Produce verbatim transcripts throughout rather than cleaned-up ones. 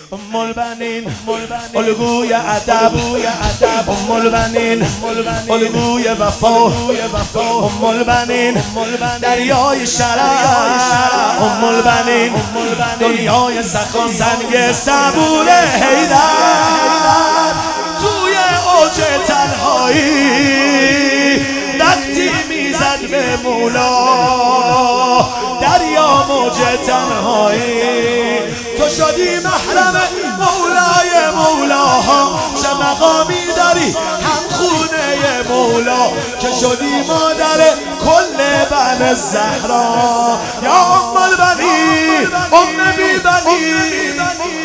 ام البنین الگوی ادب ام البنین الگوی وفا ام البنین دریای شرف ام البنین دنیای سخا سنگ صبور حیدر توی اوج تنهایی وقتی میزد به مولا دریا موج تنهایی تو شدی محرم مولای مولاها چه مقامی داری هم خونه مولا که شدی مادر کل بن زهرا یا ام البنین ام بی بنین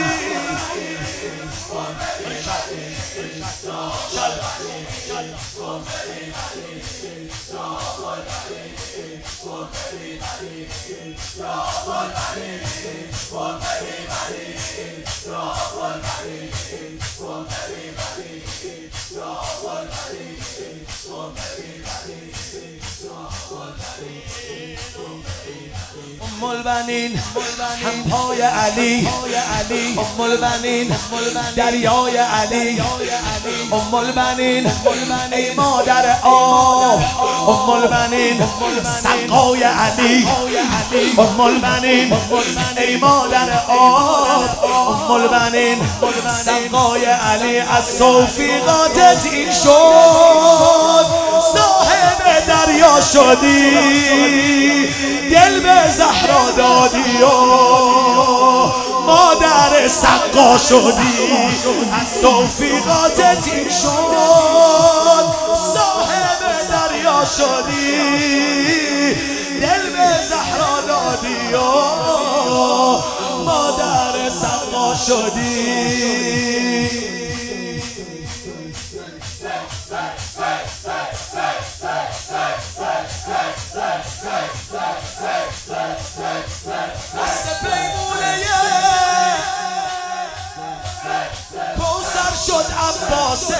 ام البنین هم پای علی ام البنین دریای علی ام البنین ای مادر آب ام البنین سقای علی ام البنین ای مادر آب ام البنین سقای علی از توفیقاتت این شد صاحب دریا شدی دل به زهرا دادی و مادر سقا شدی از توفیقاتت این شد صاحب دریا شدی دل به زهرا دادی و مادر سقا شدی شد عباست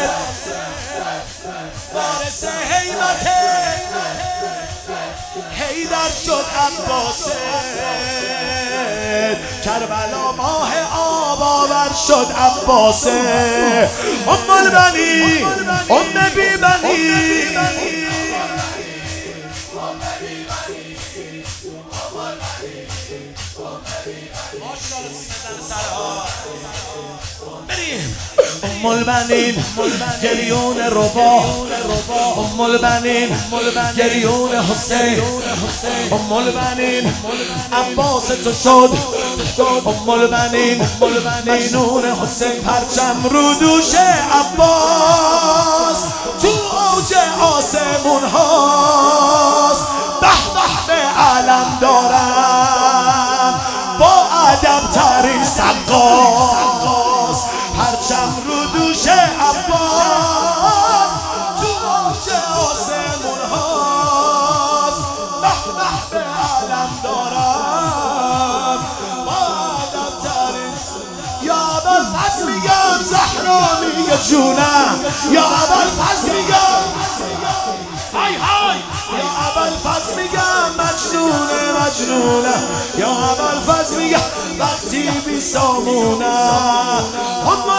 وارث حیمت حیدر شد عباست کربلا ماه آب آور شد عباست ام البنین ام بی بنین ام البنین گریون ربا ام البنین گریون حسین ام البنین عباس تو شد ام البنین مجنون حسین پرچم رو دوش عباس تو اوج آسمون هاست به به به علم دارم با ادب ترین سقاس پرچم رو دوش عباس تو اوج آسمون هاست به به به علم دارم با ادب ترین یا ابوالفضل میگم زهرا میگه جونم یا ابوالفضل میگم های های یا ابوالفضل میگم مجنونه مجنونه یا ابوالفضل میگم وقتی بی سامونه